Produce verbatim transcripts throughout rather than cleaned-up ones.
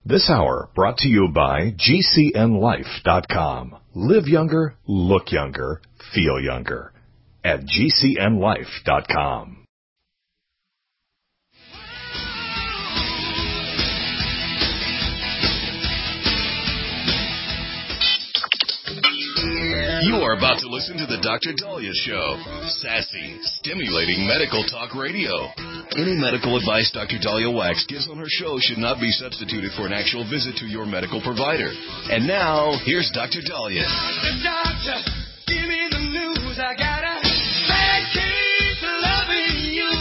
This hour brought to you by G C N life dot com. Live younger, look younger, feel younger at G C N life dot com. You are about to listen to the Doctor Dahlia Show. Sassy, stimulating medical talk radio. Any medical advice Doctor Dahlia Wax gives on her show should not be substituted for an actual visit to your medical provider. And now, here's Doctor Dahlia. The doctor, give me the news. I got a bad case of loving you.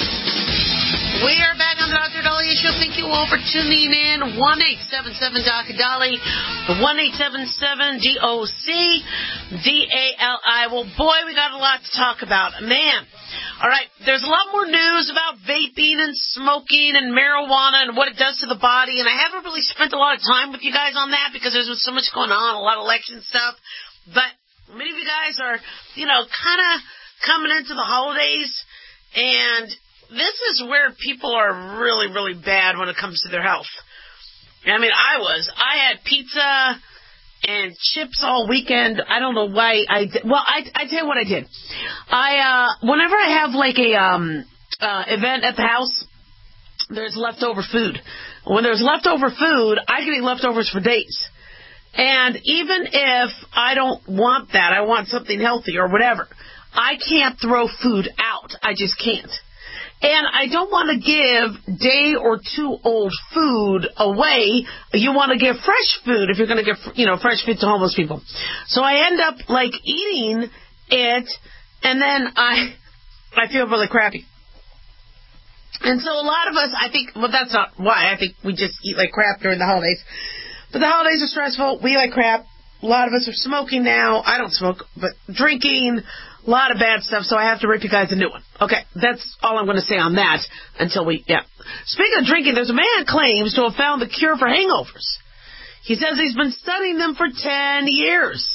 We are back on the Doctor Dahlia Show. Thank you all for tuning in. one eight seven seven Doctor Dolly, one eight seven seven D O C D A L I. Well, boy, we got a lot to talk about. Man. All right, there's a lot more news about vaping and smoking and marijuana and what it does to the body, and I haven't really spent a lot of time with you guys on that because there's so much going on, a lot of election stuff. But many of you guys are, you know, kind of coming into the holidays, and this is where people are really, really bad when it comes to their health. I mean, I was. I had pizza and chips all weekend. I don't know why I did. Well, I, I tell you what I did. I, uh, whenever I have like a, um, uh, event at the house, there's leftover food. When there's leftover food, I can eat leftovers for days. And even if I don't want that, I want something healthy or whatever, I can't throw food out. I just can't. And I don't want to give day or two old food away. You want to give fresh food if you're going to give, you know, fresh food to homeless people. So I end up, like, eating it, and then I I feel really crappy. And so a lot of us, I think, well, that's not why. I think we just eat like crap during the holidays. But the holidays are stressful. We like crap. A lot of us are smoking now. I don't smoke, but drinking. A lot of bad stuff, so I have to rip you guys a new one. Okay, that's all I'm going to say on that until we, yeah. Speaking of drinking, there's a man who claims to have found the cure for hangovers. He says he's been studying them for ten years.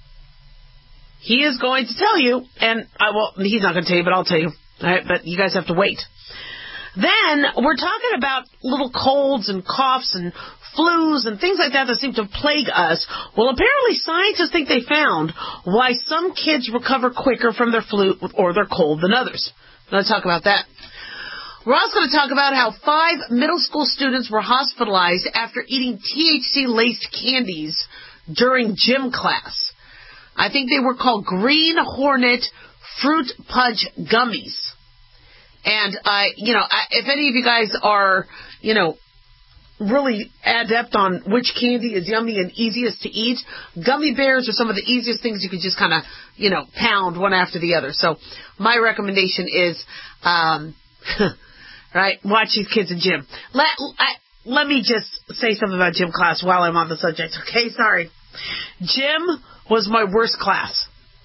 He is going to tell you, and I will, he's not going to tell you, but I'll tell you. All right, but you guys have to wait. Then, we're talking about little colds and coughs and flus and things like that that seem to plague us. Well, apparently scientists think they found why some kids recover quicker from their flu or their cold than others. I'm going to talk about that. We're also going to talk about how five middle school students were hospitalized after eating T H C-laced candies during gym class. I think they were called Green Hornet Fruit Punch Gummies. And, I, you know, I, if any of you guys are, you know, really adept on which candy is yummy and easiest to eat, gummy bears are some of the easiest things you could just kind of, you know, pound one after the other. So my recommendation is, um, right, watch these kids in gym. Let, I, let me just say something about gym class while I'm on the subject, okay? Sorry. Gym was my worst class.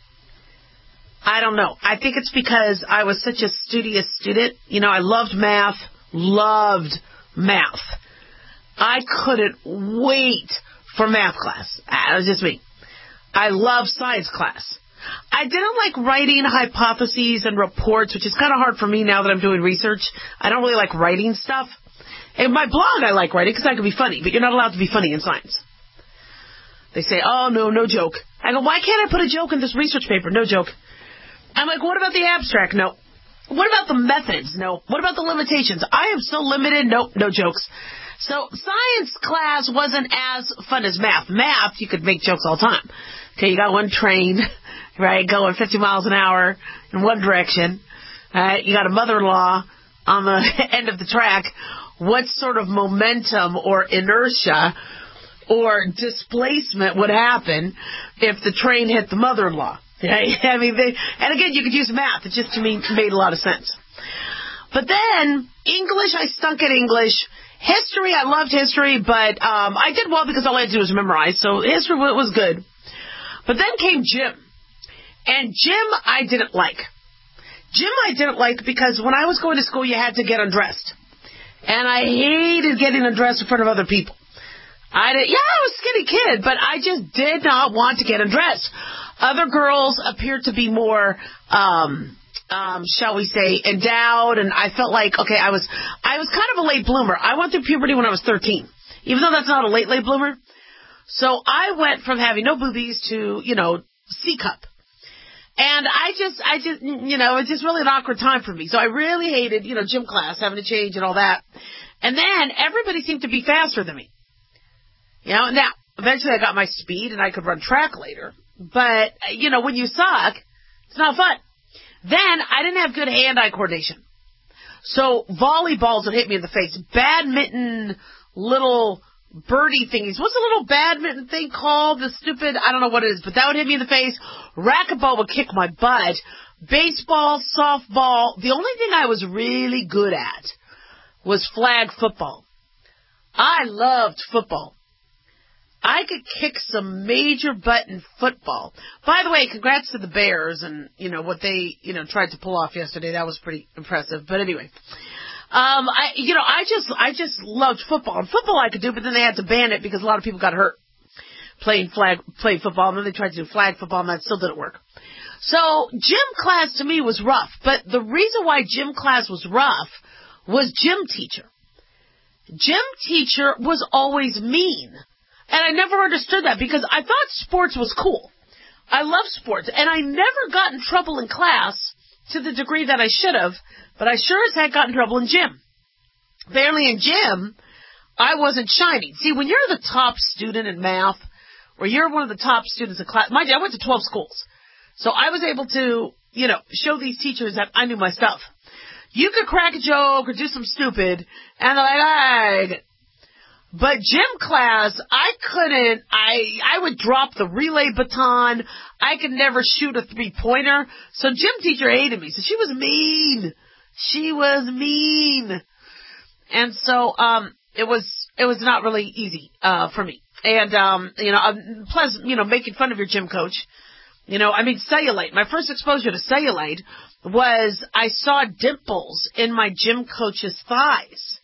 I don't know. I think it's because I was such a studious student. You know, I loved math, loved math. I couldn't wait for math class. That was just me. I love science class. I didn't like writing hypotheses and reports, which is kind of hard for me now that I'm doing research. I don't really like writing stuff. In my blog, I like writing because I can be funny, but you're not allowed to be funny in science. They say, oh, no, no joke. I go, why can't I put a joke in this research paper? No joke. I'm like, what about the abstract? No. What about the methods? No. What about the limitations? I am so limited. Nope, no jokes. So science class wasn't as fun as math. Math, you could make jokes all the time. Okay, you got one train, right, going fifty miles an hour in one direction. Right, you got a mother-in-law on the end of the track. What sort of momentum or inertia or displacement would happen if the train hit the mother-in-law? Right? I mean, they, and again, you could use math. It just to me made a lot of sense. But then English, I stunk at English. History, I loved history, but um, I did well because all I had to do was memorize. So history was good. But then came gym. And gym I didn't like. Gym I didn't like because when I was going to school, you had to get undressed. And I hated getting undressed in front of other people. I did, yeah, I was a skinny kid, but I just did not want to get undressed. Other girls appeared to be more, um, um, shall we say, endowed, and I felt like, okay, I was, I was kind of a late bloomer. I went through puberty when I was thirteen. even though that's not a late, late bloomer. So I went from having no boobies to, you know, C cup. And I just, I just, you know, it's just really an awkward time for me. So I really hated, you know, gym class, having to change and all that. And then everybody seemed to be faster than me. You know, now, eventually I got my speed and I could run track later. But, you know, when you suck, it's not fun. Then I didn't have good hand-eye coordination. So volleyballs would hit me in the face. Badminton little birdie thingies. What's the little badminton thing called? The stupid, I don't know what it is, but that would hit me in the face. Racquetball would kick my butt. Baseball, softball. The only thing I was really good at was flag football. I loved football. I could kick some major butt in football. By the way, congrats to the Bears and, you know, what they, you know, tried to pull off yesterday. That was pretty impressive. But anyway, um, I, you know, I just, I just loved football. And football I could do, but then they had to ban it because a lot of people got hurt playing flag, playing football. And then they tried to do flag football and that still didn't work. So gym class to me was rough. But the reason why gym class was rough was gym teacher. Gym teacher was always mean. And I never understood that because I thought sports was cool. I love sports. And I never got in trouble in class to the degree that I should have, but I sure as heck got in trouble in gym. Apparently in gym, I wasn't shining. See, when you're the top student in math, or you're one of the top students in class, mind you, I went to twelve schools. So I was able to, you know, show these teachers that I knew my stuff. You could crack a joke or do some stupid, and they're like, I get it. But gym class, I couldn't, I, I would drop the relay baton. I could never shoot a three-pointer. So gym teacher hated me. So she was mean. She was mean. And so, um, it was, it was not really easy, uh, for me. And, um, you know, um, plus, you know, making fun of your gym coach. You know, I mean, cellulite. My first exposure to cellulite was I saw dimples in my gym coach's thighs.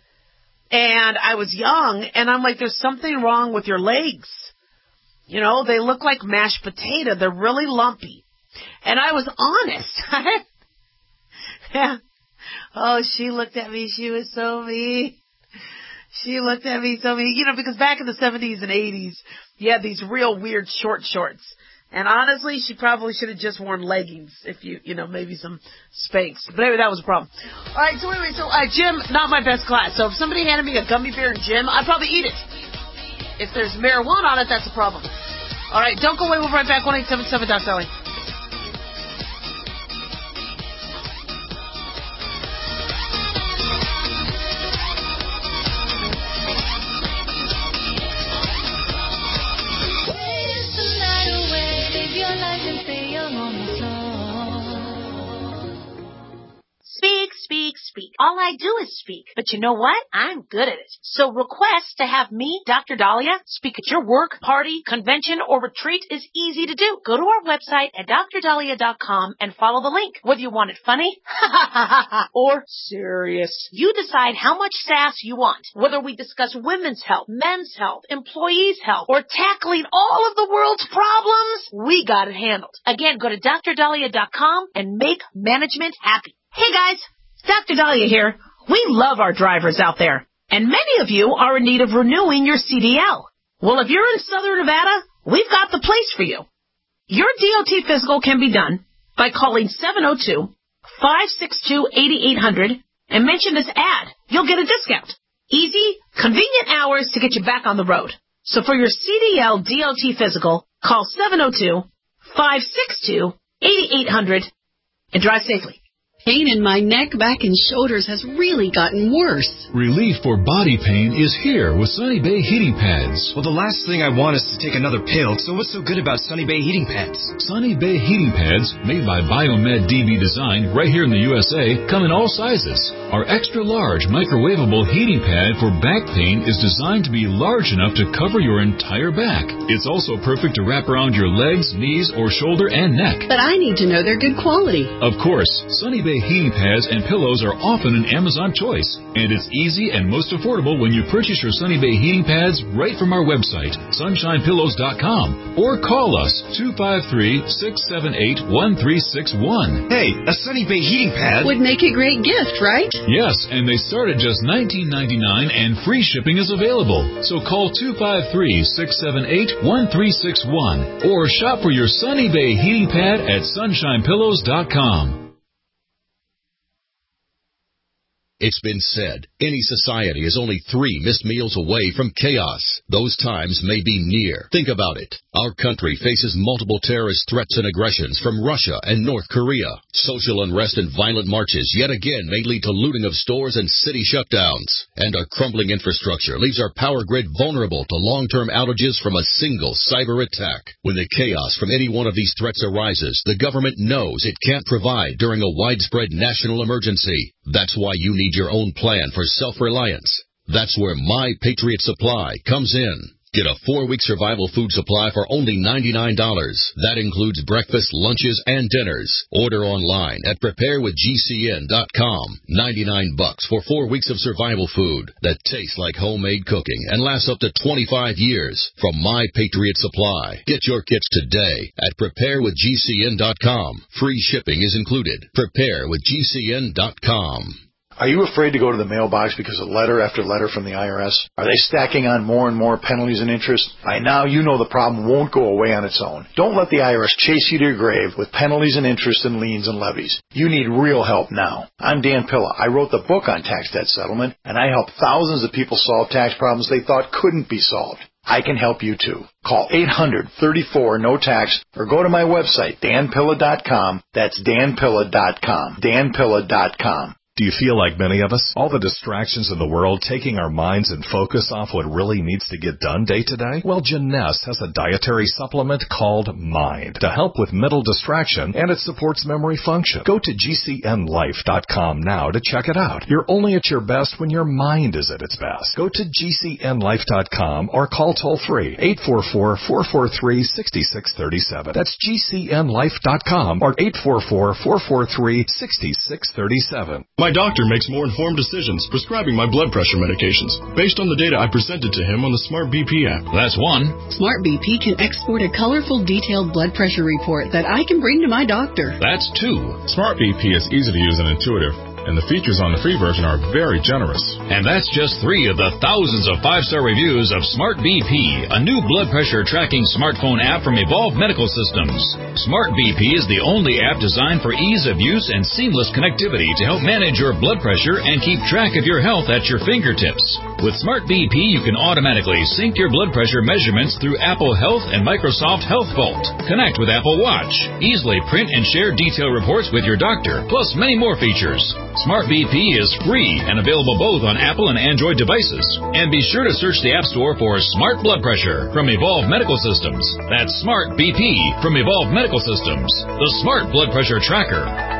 And I was young, and I'm like, there's something wrong with your legs. You know, they look like mashed potato. They're really lumpy. And I was honest. Yeah. Oh, she looked at me. She was so mean. She looked at me so mean. You know, because back in the seventies and eighties, you had these real weird short shorts. And honestly, she probably should have just worn leggings if you, you know, maybe some Spanx. But anyway, that was a problem. All right, so anyway, so uh, gym, not my best class. So if somebody handed me a gummy bear in gym, I'd probably eat it. If there's marijuana on it, that's a problem. All right, don't go away. We'll be right back. one eight seven seven Doc Dolly. Speak, speak, speak. All I do is speak. But you know what? I'm good at it. So request to have me, Doctor Dahlia, speak at your work, party, convention, or retreat is easy to do. Go to our website at dr dahlia dot com and follow the link. Whether you want it funny or serious, you decide how much sass you want. Whether we discuss women's health, men's health, employees' health, or tackling all of the world's problems, we got it handled. Again, go to dr dahlia dot com and make management happy. Hey guys, Doctor Dahlia here. We love our drivers out there, and many of you are in need of renewing your C D L. Well, if you're in Southern Nevada, we've got the place for you. Your D O T physical can be done by calling seven oh two, five six two, eight eight hundred and mention this ad. You'll get a discount. Easy, convenient hours to get you back on the road. So for your C D L D O T physical, call seven oh two, five six two, eight eight hundred and drive safely. Pain in my neck, back, and shoulders has really gotten worse. Relief for body pain is here with Sunny Bay Heating Pads. Well, the last thing I want is to take another pill, so what's so good about Sunny Bay Heating Pads? Sunny Bay Heating Pads, made by Biomed D B Design right here in the U S A, come in all sizes. Our extra-large microwavable heating pad for back pain is designed to be large enough to cover your entire back. It's also perfect to wrap around your legs, knees, or shoulder and neck. But I need to know they're good quality. Of course, Sunny Bay Bay heating pads and pillows are often an Amazon choice, and it's easy and most affordable when you purchase your Sunny Bay heating pads right from our website, sunshine pillows dot com, or call us two five three, six seven eight, one three six one. Hey, a Sunny Bay heating pad would make a great gift, right? Yes, and they start at just nineteen ninety-nine, and free shipping is available. So call two five three, six seven eight, one three six one or shop for your Sunny Bay heating pad at sunshine pillows dot com. It's been said, any society is only three missed meals away from chaos. Those times may be near. Think about it. Our country faces multiple terrorist threats and aggressions from Russia and North Korea. Social unrest and violent marches yet again may lead to looting of stores and city shutdowns. And our crumbling infrastructure leaves our power grid vulnerable to long-term outages from a single cyber attack. When the chaos from any one of these threats arises, the government knows it can't provide during a widespread national emergency. That's why you need your own plan for self-reliance. That's where My Patriot Supply comes in. Get a four-week survival food supply for only ninety-nine dollars. That includes breakfast, lunches, and dinners. Order online at prepare with G C N dot com. ninety-nine bucks for four weeks of survival food that tastes like homemade cooking and lasts up to twenty-five years from My Patriot Supply. Get your kits today at prepare with G C N dot com. Free shipping is included. prepare with G C N dot com. Are you afraid to go to the mailbox because of letter after letter from the I R S? Are they stacking on more and more penalties and interest? By now, you know the problem won't go away on its own. Don't let the I R S chase you to your grave with penalties and interest and liens and levies. You need real help now. I'm Dan Pilla. I wrote the book on tax debt settlement, and I help thousands of people solve tax problems they thought couldn't be solved. I can help you too. Call eight hundred, thirty-four, no tax or go to my website, dan pilla dot com. That's dan pilla dot com. dan pilla dot com. Do you feel like many of us? All the distractions in the world taking our minds and focus off what really needs to get done day to day? Well, Janess has a dietary supplement called Mind to help with mental distraction, and it supports memory function. Go to G C N life dot com now to check it out. You're only at your best when your mind is at its best. Go to G C N life dot com or call toll-free eight four four, four four three, six six three seven. That's G C N life dot com or eight four four, four four three, six six three seven. My doctor makes more informed decisions prescribing my blood pressure medications based on the data I presented to him on the Smart B P app. That's one. Smart B P can export a colorful, detailed blood pressure report that I can bring to my doctor. That's two. Smart B P is easy to use and intuitive, and the features on the free version are very generous. And that's just three of the thousands of five-star reviews of Smart B P, a new blood pressure tracking smartphone app from Evolve Medical Systems. Smart B P is the only app designed for ease of use and seamless connectivity to help manage your blood pressure and keep track of your health at your fingertips. With Smart B P, you can automatically sync your blood pressure measurements through Apple Health and Microsoft Health Vault. Connect with Apple Watch. Easily print and share detailed reports with your doctor, plus many more features. Smart B P is free and available both on Apple and Android devices. And be sure to search the App Store for Smart Blood Pressure from Evolve Medical Systems. That's Smart B P from Evolve Medical Systems, the Smart Blood Pressure Tracker.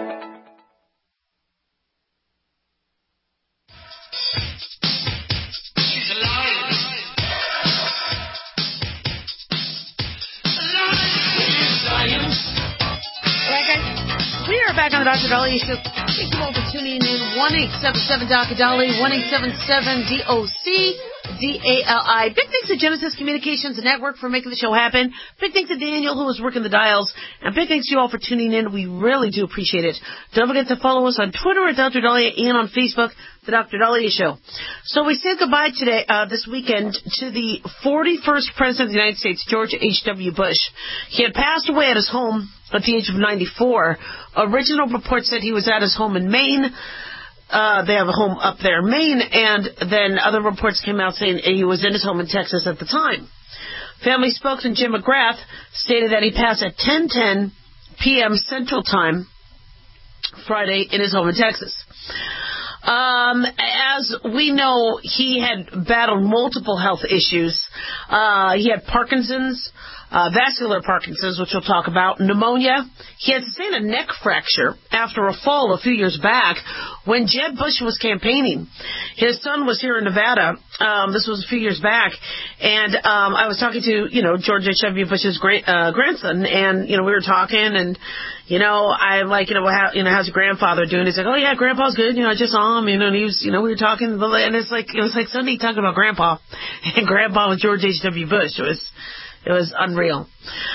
Back on the Doctor Dolly Show. Thank you all for tuning in. one eight seven seven Doctor Dolly, one eight seven seven D O C D A L I. Big thanks to Genesis Communications Network for making the show happen. Big thanks to Daniel, who was working the dials. And big thanks to you all for tuning in. We really do appreciate it. Don't forget to follow us on Twitter at Doctor Dahlia and on Facebook, The Doctor Dahlia Show. So we said goodbye today, uh, this weekend, to the forty-first President of the United States, George H W. Bush. He had passed away at his home at the age of ninety-four. Original reports said he was at his home in Maine. Uh, they have a home up there in Maine, and then other reports came out saying he was in his home in Texas at the time. Family spokesman Jim McGrath stated that he passed at ten ten p.m. Central Time Friday in his home in Texas. Um, as we know, he had battled multiple health issues. Uh, he had Parkinson's. uh, vascular Parkinson's, which we'll talk about, pneumonia. He had sustained a neck fracture after a fall a few years back when Jeb Bush was campaigning. His son was here in Nevada. Um, this was a few years back, and um, I was talking to, you know, George H W. Bush's great uh, grandson, and, you know, we were talking, and, you know, I'm like, you know, how, you know, how's your grandfather doing? He's like, oh, yeah, Grandpa's good. You know, I just saw him, you know, and he was, you know, we were talking, and it's like, it was like Sunday talking about Grandpa, and Grandpa was George H W. Bush. It was, it was unreal.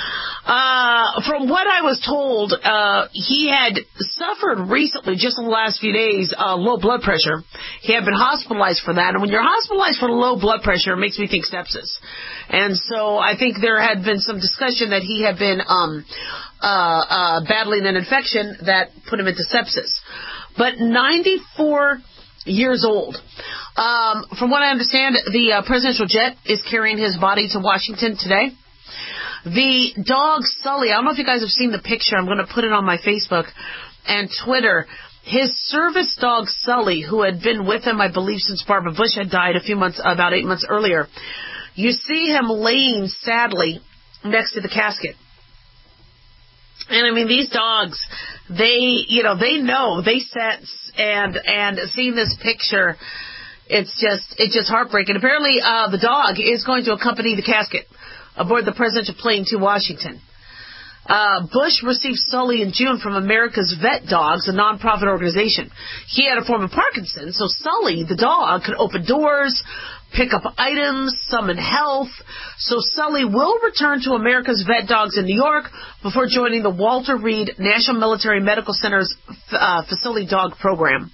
Uh, from what I was told, uh, he had suffered recently, just in the last few days, uh, low blood pressure. He had been hospitalized for that. And when you're hospitalized for low blood pressure, it makes me think sepsis. And so I think there had been some discussion that he had been, um, uh, uh, battling an infection that put him into sepsis. But ninety-four years old. Um, from what I understand, the uh, presidential jet is carrying his body to Washington today. The dog Sully, I don't know if you guys have seen the picture. I'm going to put it on my Facebook and Twitter. His service dog Sully, who had been with him, I believe, since Barbara Bush had died a few months, about eight months earlier. You see him laying sadly next to the casket. And I mean, these dogs, they, you know, they know, they sense, and, and seeing this picture, it's just, it's just heartbreaking. Apparently, uh, the dog is going to accompany the casket aboard the presidential plane to Washington. Uh, Bush received Sully in June from America's Vet Dogs, a nonprofit organization. He had a form of Parkinson's, so Sully, the dog, could open doors, pick up items, summon health. So Sully will return to America's Vet Dogs in New York before joining the Walter Reed National Military Medical Center's uh, facility dog program.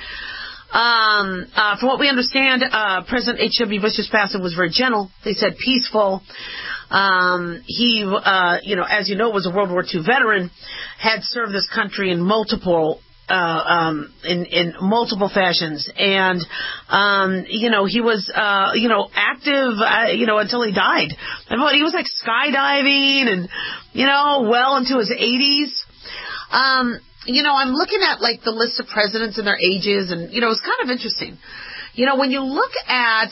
Um, uh, from what we understand, uh, President H W. Bush's passing was very gentle. They said peaceful. Um, he, uh, you know, as you know, was a World War Two veteran, had served this country in multiple, uh, um, in, in multiple fashions. And, um, you know, he was, uh, you know, active, uh, you know, until he died. And he was like skydiving and, you know, well into his eighties. Um, You know, I'm looking at, like, the list of presidents and their ages, and, you know, it's kind of interesting. You know, when you look at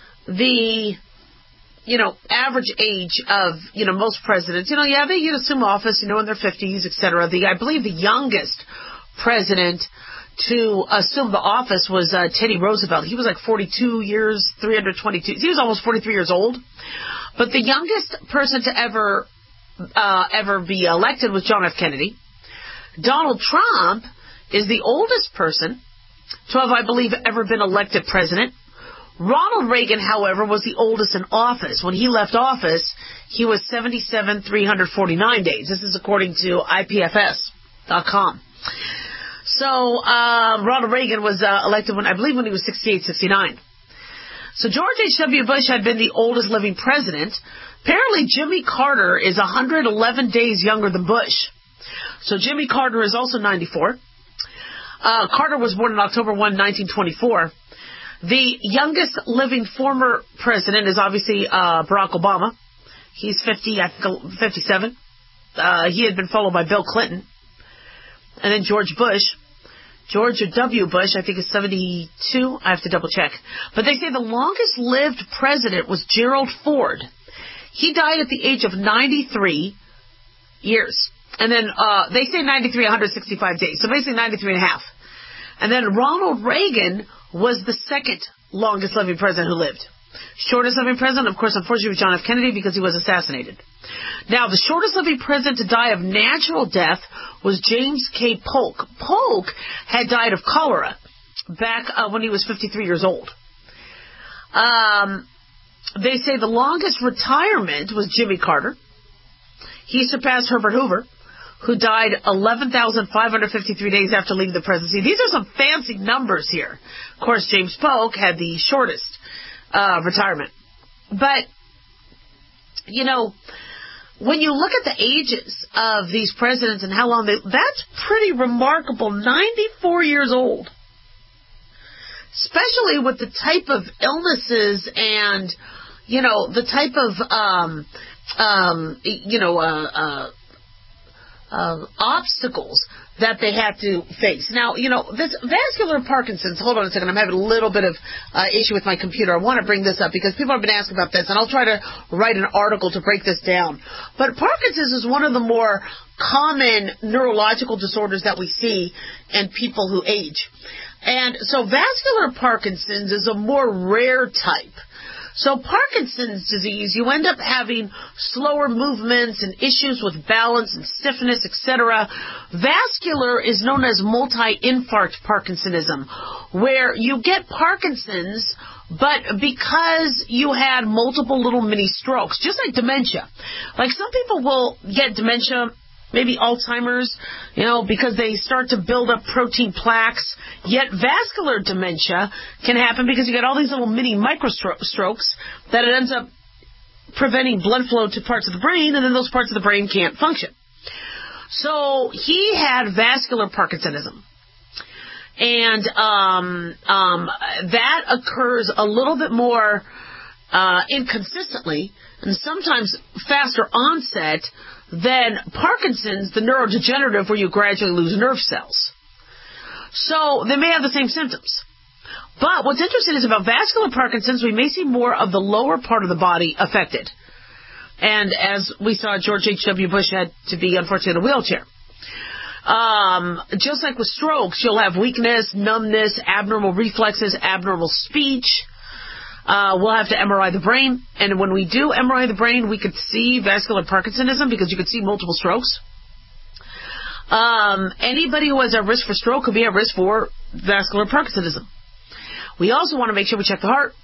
the, you know, average age of, you know, most presidents, you know, yeah, they you know, assume office, you know, in their fifties, et cetera. The, I believe the youngest president to assume the office was uh, Teddy Roosevelt. He was like forty-two years, three hundred twenty-two. He was almost forty-three years old. But the youngest person to ever, uh, ever be elected was John F. Kennedy. Donald Trump is the oldest person to have, I believe, ever been elected president. Ronald Reagan, however, was the oldest in office. When he left office, he was seventy-seven, three hundred forty-nine days. This is according to I P F S dot com. So, uh, Ronald Reagan was uh, elected when, I believe, when he was sixty-eight, sixty-nine. So George H W. Bush had been the oldest living president. Apparently, Jimmy Carter is one hundred eleven days younger than Bush. So Jimmy Carter is also ninety-four. Uh, Carter was born on October first, nineteen twenty-four. The youngest living former president is obviously uh, Barack Obama. He's fifty, I think, fifty-seven. Uh, he had been followed by Bill Clinton. And then George Bush. George W. Bush, I think, is seventy-two. I have to double check. But they say the longest lived president was Gerald Ford. He died at the age of ninety-three years. And then uh, they say ninety-three, one hundred sixty-five days. So basically ninety-three and a half. And then Ronald Reagan was the second longest living president who lived. Shortest living president, of course, unfortunately, was John F. Kennedy because he was assassinated. Now, the shortest living president to die of natural death was James K. Polk. Polk had died of cholera back uh, when he was fifty-three years old. Um, they say the longest retirement was Jimmy Carter. He surpassed Herbert Hoover, who died eleven thousand five hundred fifty-three days after leaving the presidency. These are some fancy numbers here. Of course, James Polk had the shortest uh, retirement. But, you know, when you look at the ages of these presidents and how long they... That's pretty remarkable. ninety-four years old. Especially with the type of illnesses and, you know, the type of, um, um, you know, uh, uh, uh, obstacles that they had to face. Now, you know, this vascular Parkinson's, hold on a second, I'm having a little bit of uh, issue with my computer. I want to bring this up because people have been asking about this, and I'll try to write an article to break this down. But Parkinson's is one of the more common neurological disorders that we see in people who age. And so vascular Parkinson's is a more rare type. So Parkinson's disease, you end up having slower movements and issues with balance and stiffness, et cetera. Vascular is known as multi-infarct Parkinsonism, where you get Parkinson's, but because you had multiple little mini strokes, just like dementia. Like some people will get dementia, maybe Alzheimer's, you know, because they start to build up protein plaques. Yet vascular dementia can happen because you get all these little mini microstrokes that it ends up preventing blood flow to parts of the brain, and then those parts of the brain can't function. So he had vascular Parkinsonism. And um, um, that occurs a little bit more uh, inconsistently and sometimes faster onset than Parkinson's, the neurodegenerative, where you gradually lose nerve cells. So they may have the same symptoms. But what's interesting is about vascular Parkinson's, we may see more of the lower part of the body affected. And as we saw, George H W. Bush had to be, unfortunately, in a wheelchair. Um, just like with strokes, you'll have weakness, numbness, abnormal reflexes, abnormal speech. Uh, we'll have to M R I the brain, and when we do M R I the brain, we could see vascular Parkinsonism because you could see multiple strokes. Um, anybody who has a risk for stroke could be at risk for vascular Parkinsonism. We also want to make sure we check the heart.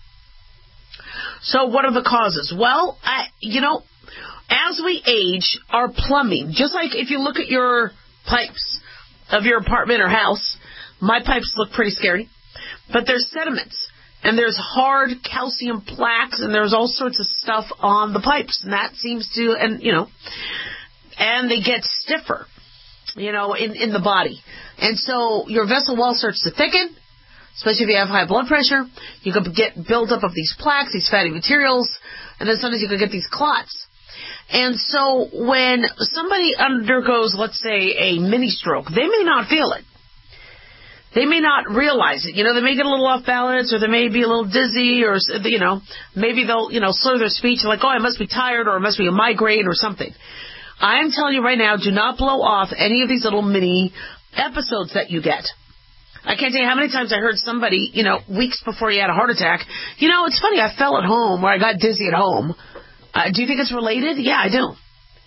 So what are the causes? Well, I, you know, as we age, our plumbing, just like if you look at your pipes of your apartment or house, my pipes look pretty scary, but there's sediments. And there's hard calcium plaques, and there's all sorts of stuff on the pipes. And that seems to, and, you know, and they get stiffer, you know, in, in the body. And so your vessel wall starts to thicken, especially if you have high blood pressure. You could get buildup of these plaques, these fatty materials, and then sometimes you could get these clots. And so when somebody undergoes, let's say, a mini stroke, they may not feel it. They may not realize it. You know, they may get a little off balance, or they may be a little dizzy, or, you know, maybe they'll, you know, slur their speech like, oh, I must be tired, or it must be a migraine or something. I am telling you right now, do not blow off any of these little mini episodes that you get. I can't tell you how many times I heard somebody, you know, weeks before he had a heart attack, you know, it's funny, I fell at home, or I got dizzy at home. Uh, do you think it's related? Yeah, I do.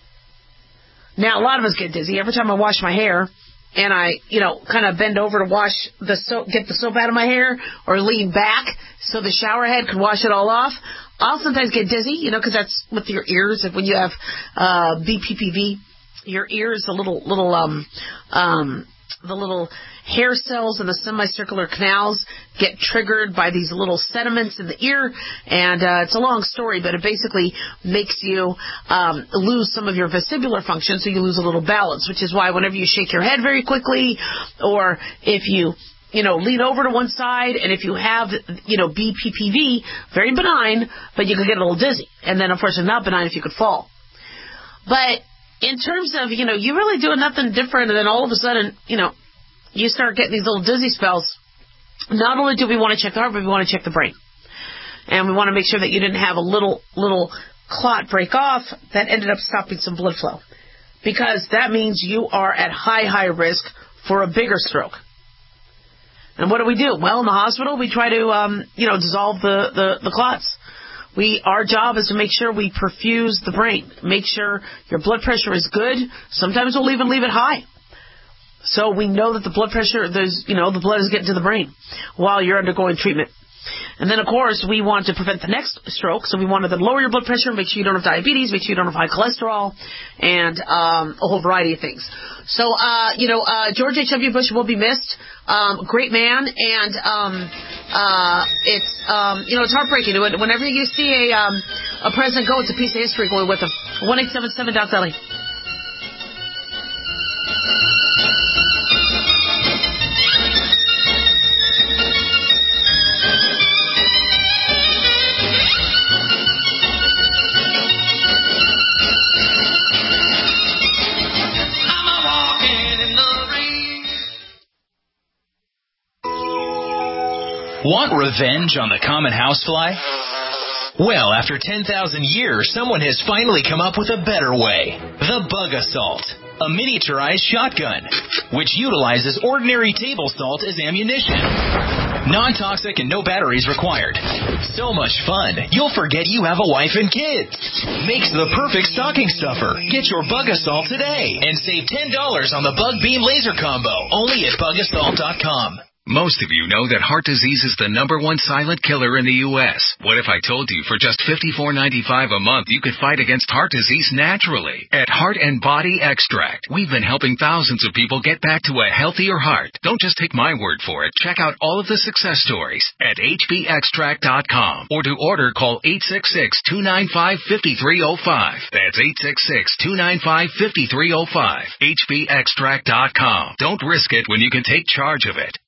Now, a lot of us get dizzy. Every time I wash my hair, and I, you know, kind of bend over to wash the soap, get the soap out of my hair, or lean back so the shower head could wash it all off. I'll sometimes get dizzy, you know, because that's with your ears. If when you have uh, B P P V, your ears, the little little um um the little hair cells in the semicircular canals get triggered by these little sediments in the ear, and uh, it's a long story, but it basically makes you um, lose some of your vestibular function, so you lose a little balance, which is why whenever you shake your head very quickly, or if you you know, lean over to one side, and if you have, you know, B P P V, very benign, but you could get a little dizzy, and then, of course, it's not benign if you could fall. But in terms of, you know, you really doing nothing different, and then all of a sudden, you know, you start getting these little dizzy spells. Not only do we want to check the heart, but we want to check the brain. And we want to make sure that you didn't have a little, little clot break off that ended up stopping some blood flow. Because that means you are at high, high risk for a bigger stroke. And what do we do? Well, in the hospital, we try to, um, you know, dissolve the, the, the clots. We, our job is to make sure we perfuse the brain. Make sure your blood pressure is good. Sometimes we'll even leave it high. So we know that the blood pressure, there's, you know, the blood is getting to the brain while you're undergoing treatment. And then, of course, we want to prevent the next stroke. So we want to lower your blood pressure, make sure you don't have diabetes, make sure you don't have high cholesterol, and um, a whole variety of things. So, uh, you know, uh, George H W. Bush will be missed. Um, great man. And um, uh, it's, um, you know, it's heartbreaking. Whenever you see a, um, a president go, it's a piece of history going with him. one eight seven seven Doc Deli. I'm a walking in the rain. Want revenge on the common housefly? Well, after ten thousand years, someone has finally come up with a better way. The Bug Assault, a miniaturized shotgun, which utilizes ordinary table salt as ammunition. Non-toxic and no batteries required. So much fun, you'll forget you have a wife and kids. Makes the perfect stocking stuffer. Get your Bug Assault today and save ten dollars on the Bug Beam Laser Combo, only at bug assault dot com. Most of you know that heart disease is the number one silent killer in the U S What if I told you for just fifty-four ninety-five a month you could fight against heart disease naturally? At Heart and Body Extract, we've been helping thousands of people get back to a healthier heart. Don't just take my word for it. Check out all of the success stories at h b extract dot com, or to order, call eight six six, two nine five, five three zero five. That's eight six six, two nine five, five three zero five. h b extract dot com. Don't risk it when you can take charge of it.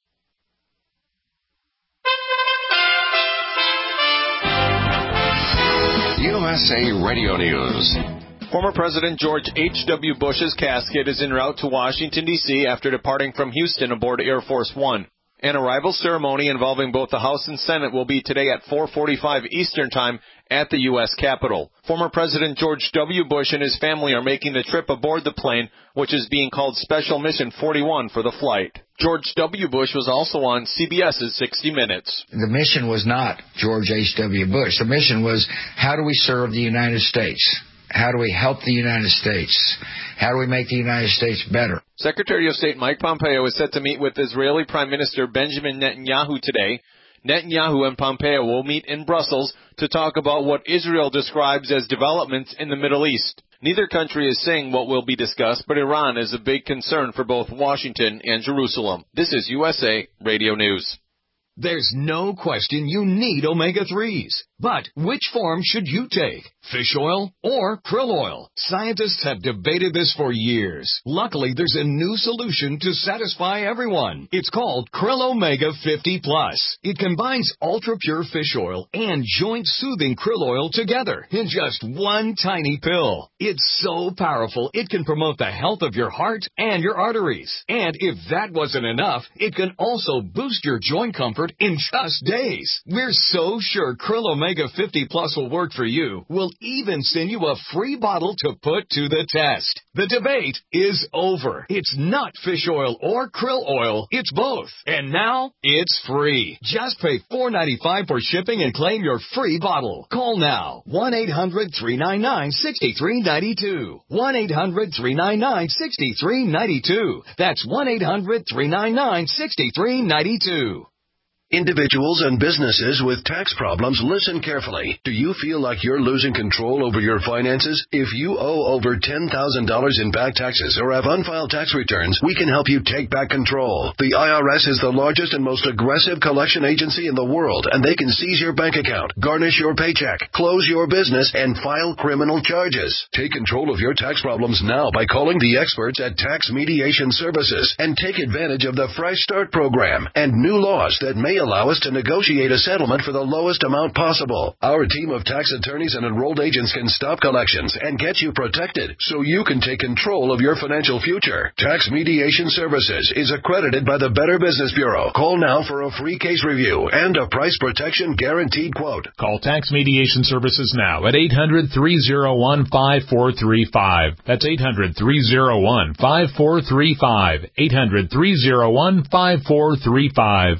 U S A Radio News. Former President George H W. Bush's casket is en route to Washington, D C after departing from Houston aboard Air Force One. An arrival ceremony involving both the House and Senate will be today at four forty-five Eastern Time at the U S Capitol. Former President George W. Bush and his family are making the trip aboard the plane, which is being called Special Mission forty-one for the flight. George W. Bush was also on C B S's sixty minutes. The mission was not George H W. Bush. The mission was, how do we serve the United States? How do we help the United States? How do we make the United States better? Secretary of State Mike Pompeo is set to meet with Israeli Prime Minister Benjamin Netanyahu today. Netanyahu and Pompeo will meet in Brussels to talk about what Israel describes as developments in the Middle East. Neither country is saying what will be discussed, but Iran is a big concern for both Washington and Jerusalem. This is U S A Radio News. There's no question you need omega threes. But which form should you take? Fish oil or krill oil? Scientists have debated this for years. Luckily, there's a new solution to satisfy everyone. It's called Krill Omega fifty plus. It combines ultra-pure fish oil and joint-soothing krill oil together in just one tiny pill. It's so powerful, it can promote the health of your heart and your arteries. And if that wasn't enough, it can also boost your joint comfort in just days. We're so sure Krill Omega fifty plus will work for you. We'll even send you a free bottle to put to the test. The debate is over. It's not fish oil or krill oil. It's both. And now it's free. Just pay four ninety-five for shipping and claim your free bottle. Call now. one eight hundred, three nine nine, six three nine two. one eight hundred, three nine nine, six three nine two. That's one eight hundred, three nine nine, six three nine two. Individuals and businesses with tax problems, listen carefully. Do you feel like you're losing control over your finances? If you owe over ten thousand dollars in back taxes or have unfiled tax returns, we can help you take back control. The I R S is the largest and most aggressive collection agency in the world, and they can seize your bank account, garnish your paycheck, close your business, and file criminal charges. Take control of your tax problems now by calling the experts at Tax Mediation Services and take advantage of the Fresh Start program and new laws that may allow us to negotiate a settlement for the lowest amount possible. Our team of tax attorneys and enrolled agents can stop collections and get you protected so you can take control of your financial future. Tax Mediation Services is accredited by the Better Business Bureau. Call now for a free case review and a price protection guaranteed quote. Call Tax Mediation Services now at eight hundred, three oh one, five four three five. That's eight hundred, three oh one, five four three five. eight hundred, three oh one, five four three five.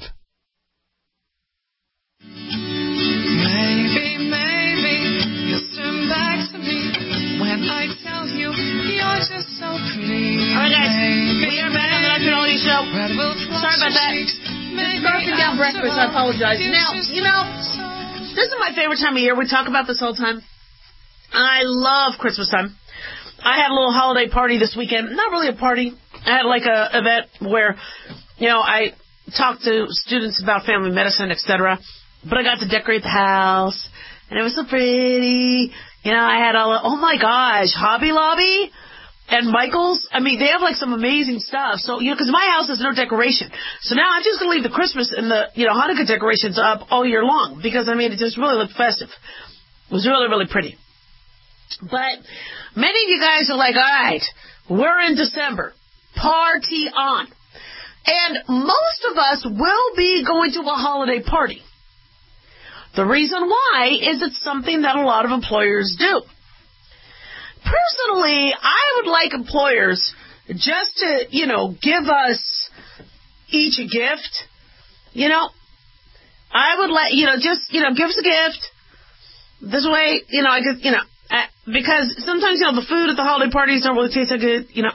Maybe, maybe you'll turn back to me when I tell you you're just so pretty. All right, guys, we are back on the Doctor Dolly Show. Sorry about that. Just scarfing down breakfast. I apologize. Now, you know, this is my favorite time of year. We talk about this all the time. I love Christmas time. I had a little holiday party this weekend. Not really a party. I had like a event where, you know, I talked to students about family medicine, et cetera. But I got to decorate the house, and it was so pretty. You know, I had all the, oh my gosh, Hobby Lobby and Michael's. I mean, they have like some amazing stuff. So, you know, because my house has no decoration. So now I'm just going to leave the Christmas and the, you know, Hanukkah decorations up all year long because, I mean, it just really looked festive. It was really, really pretty. But many of you guys are like, all right, we're in December. Party on. And most of us will be going to a holiday party. The reason why is it's something that a lot of employers do. Personally, I would like employers just to, you know, give us each a gift. You know, I would like, you know, just, you know, give us a gift. This way, you know, I guess, you know, uh, because sometimes, you know, the food at the holiday parties don't really taste so good, you know.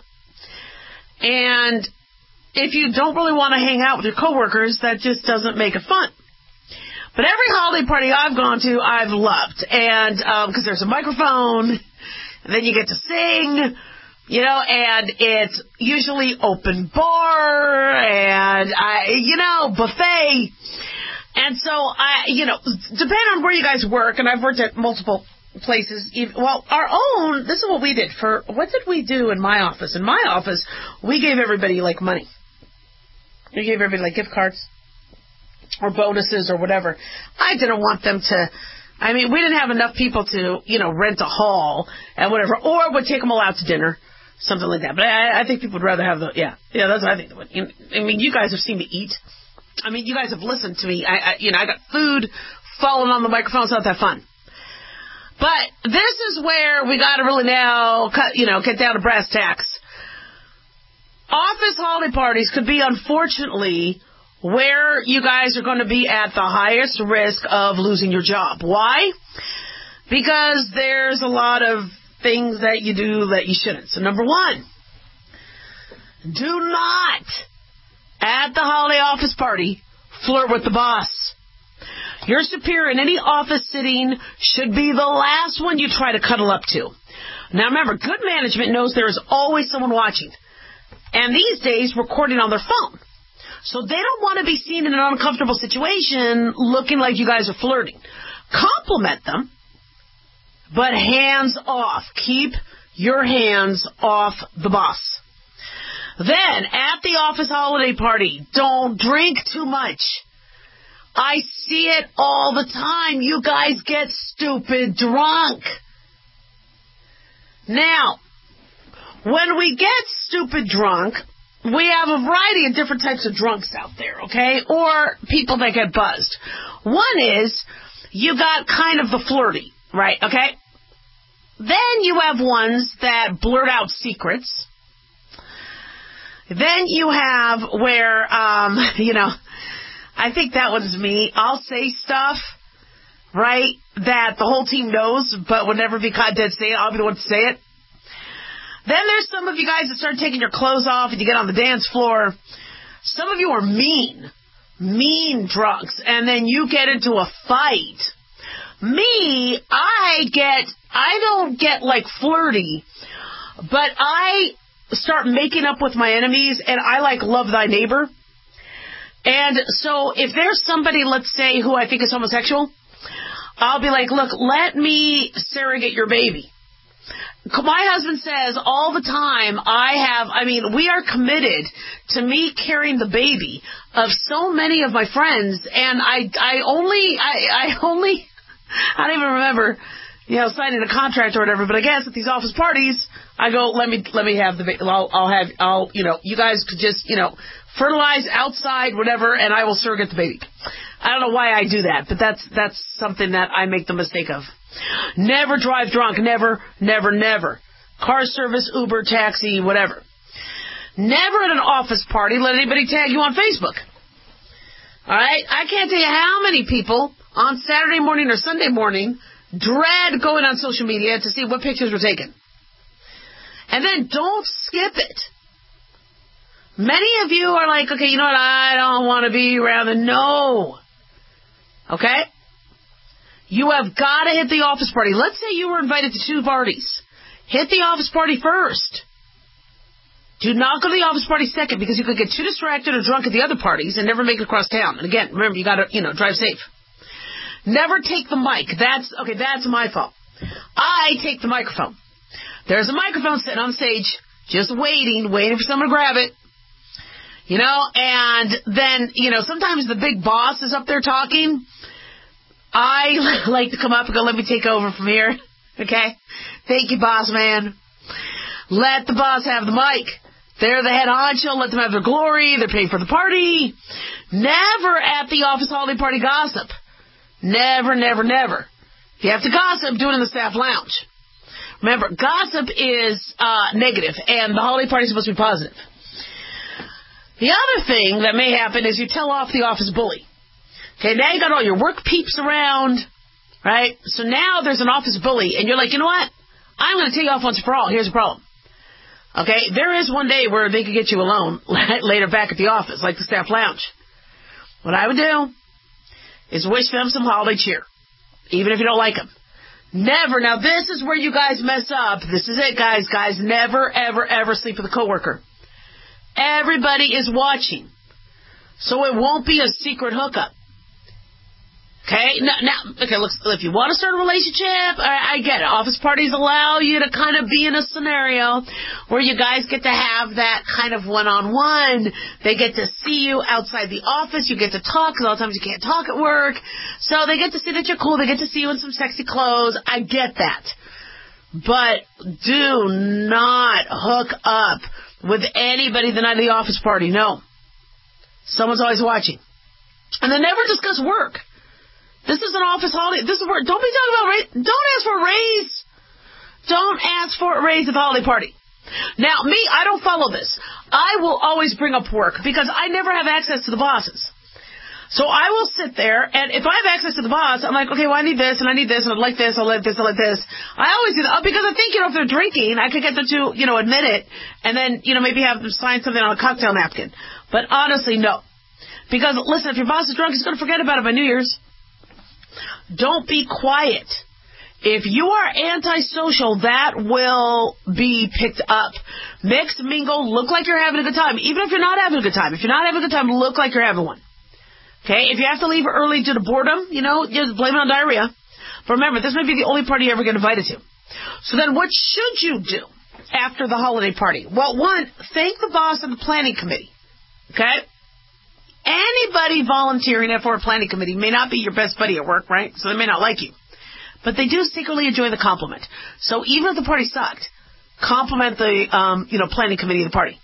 And if you don't really want to hang out with your coworkers, that just doesn't make it fun. But every holiday party I've gone to, I've loved. And, um, because there's a microphone, and then you get to sing, you know, and it's usually open bar, and, I, you know, buffet. And so, I, you know, depending on where you guys work, and I've worked at multiple places, well, our own, this is what we did for, what did we do in my office? In my office, we gave everybody, like, money. We gave everybody, like, gift cards or bonuses or whatever. I didn't want them to, I mean, we didn't have enough people to, you know, rent a hall and whatever, or would take them all out to dinner, something like that. But I, I think people would rather have the, yeah, yeah, that's what I think they would. I mean, you guys have seen me eat. I mean, you guys have listened to me. I, I you know, I got food falling on the microphone. It's not that fun. But this is where we got to really now, cut, you know, get down to brass tacks. Office holiday parties could be, unfortunately, where you guys are going to be at the highest risk of losing your job. Why? Because there's a lot of things that you do that you shouldn't. So number one, do not, at the holiday office party, flirt with the boss. Your superior in any office sitting should be the last one you try to cuddle up to. Now remember, good management knows there is always someone watching. And these days, recording on their phone. So they don't want to be seen in an uncomfortable situation looking like you guys are flirting. Compliment them, but hands off. Keep your hands off the boss. Then, at the office holiday party, don't drink too much. I see it all the time. You guys get stupid drunk. Now, when we get stupid drunk, we have a variety of different types of drunks out there, okay? Or people that get buzzed. One is, you got kind of the flirty, right, okay? Then you have ones that blurt out secrets. Then you have where, um, you know, I think that one's me. I'll say stuff, right, that the whole team knows, but would never be caught dead saying it. I'll be the one to say it. Then there's some of you guys that start taking your clothes off and you get on the dance floor. Some of you are mean, mean drunks, and then you get into a fight. Me, I get, I don't get like flirty, but I start making up with my enemies, and I like love thy neighbor. And so if there's somebody, let's say, who I think is homosexual, I'll be like, look, let me surrogate your baby. My husband says all the time, I have, I mean, we are committed to me carrying the baby of so many of my friends, and I, I only, I, I only, I don't even remember, you know, signing a contract or whatever, but I guess at these office parties, I go, let me, let me have the baby, I'll, I'll have, I'll, you know, you guys could just, you know, fertilize outside, whatever, and I will surrogate the baby. I don't know why I do that, but that's, that's something that I make the mistake of. Never drive drunk. Never, never, never. Car service, Uber, taxi, whatever. Never at an office party let anybody tag you on Facebook. All right? I can't tell you how many people on Saturday morning or Sunday morning dread going on social media to see what pictures were taken. And then don't skip it. Many of you are like, okay, you know what? I don't want to be around the no. Okay? You have got to hit the office party. Let's say you were invited to two parties. Hit the office party first. Do not go to the office party second, because you could get too distracted or drunk at the other parties and never make it across town. And again, remember, you got to, you know, drive safe. Never take the mic. That's, okay, that's my fault. I take the microphone. There's a microphone sitting on stage, just waiting, waiting for someone to grab it. You know, and then, you know, sometimes the big boss is up there talking. I like to come up and go, let me take over from here. Okay? Thank you, boss man. Let the boss have the mic. They're the head honcho. Let them have their glory. They're paying for the party. Never at the office holiday party gossip. Never, never, never. If you have to gossip, do it in the staff lounge. Remember, gossip is uh, negative, and the holiday party is supposed to be positive. The other thing that may happen is you tell off the office bully. Okay, now you got all your work peeps around, right? So now there's an office bully, and you're like, you know what? I'm going to take you off once for all. Here's the problem. Okay, there is one day where they could get you alone later back at the office, like the staff lounge. What I would do is wish them some holiday cheer, even if you don't like them. Never. Now, this is where you guys mess up. This is it, guys. Guys, never, ever, ever sleep with a coworker. Everybody is watching, so it won't be a secret hookup. Okay, now, now okay, look, if you want to start a relationship, I, I get it. Office parties allow you to kind of be in a scenario where you guys get to have that kind of one-on-one. They get to see you outside the office. You get to talk, because a lot of times you can't talk at work. So they get to see that you're cool. They get to see you in some sexy clothes. I get that. But do not hook up with anybody the night of the office party. No. Someone's always watching. And then never discuss work. This is an office holiday. This is where, don't be talking about raise. Don't ask for a raise. Don't ask for a raise at the holiday party. Now, me, I don't follow this. I will always bring up work because I never have access to the bosses. So I will sit there, and if I have access to the boss, I'm like, okay, well, I need this, and I need this, and I'd like this, I'll like this, I'll like this. I always do that because I think, you know, if they're drinking, I could get them to, you know, admit it, and then, you know, maybe have them sign something on a cocktail napkin. But honestly, no. Because, listen, if your boss is drunk, he's going to forget about it by New Year's. Don't be quiet. If you are antisocial, that will be picked up. Mix, mingle, look like you're having a good time. Even if you're not having a good time. If you're not having a good time, look like you're having one. Okay? If you have to leave early due to boredom, you know, just blame it on diarrhea. But remember, this may be the only party you ever get invited to. So then what should you do after the holiday party? Well, one, thank the boss and the planning committee. Okay? Anybody volunteering for a planning committee may not be your best buddy at work, right? So they may not like you. But they do secretly enjoy the compliment. So even if the party sucked, compliment the, um, you know, planning committee of the party.